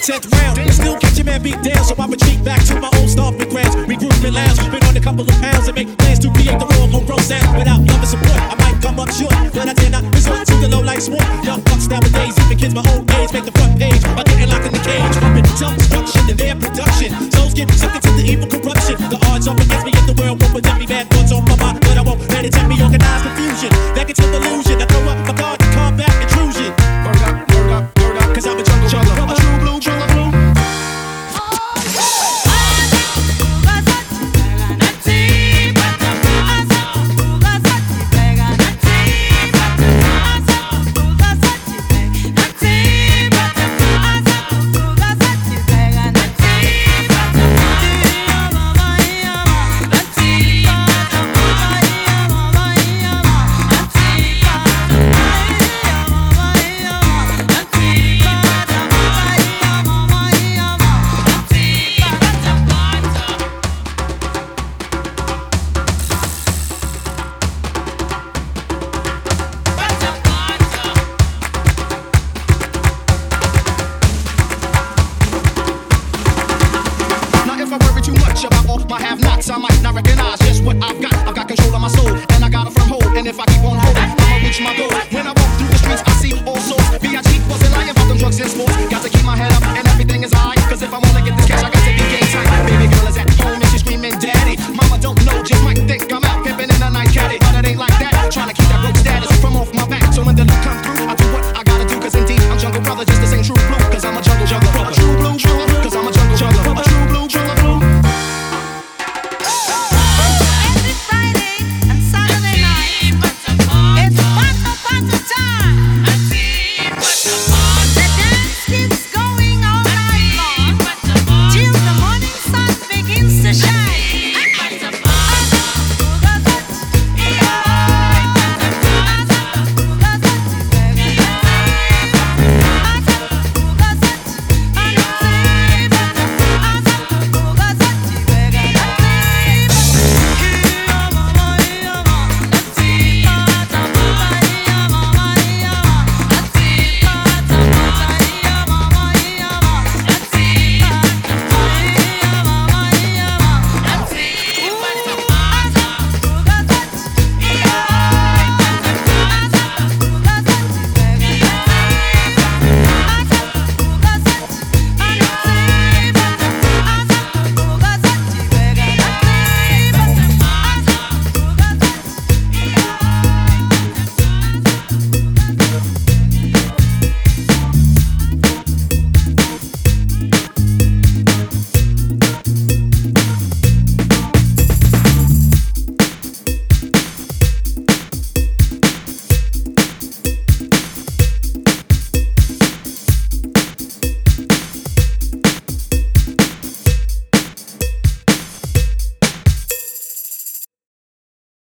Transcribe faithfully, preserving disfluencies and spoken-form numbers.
tenth round. And still catch a man beat down, so I retreat back to my old stomping grounds. Regroup and lounge, been on a couple of pounds and make plans to create the raw homegrown sound. Without love and support, I might come up short, but I dare not resort to the low life sport. Young bucks nowadays, even kids my own age, make the front page by getting locked in the cage. Pumping self-destruction in their production. Souls get sucked into the evil corruption. The odds up against me in the world won't protect me. Bad thoughts on my mind, but I won't let it take me. Organized confusion, back into illusion. I throw up my guard to combat intrusion. Word up, word up, word up, cause I'm a jungle jungle. A true blue, jungle blue. My have-nots, I might not recognize just what I've got. I've got control of my soul, and I got a firm hold. And if I keep on holding, I'ma reach my goal. When I walk through the streets, I see all sorts. B I G wasn't lying about them drugs and sports. Got to keep my head up, and everything is alright. Cause if I wanna get this cash, I got to be game tight. Baby,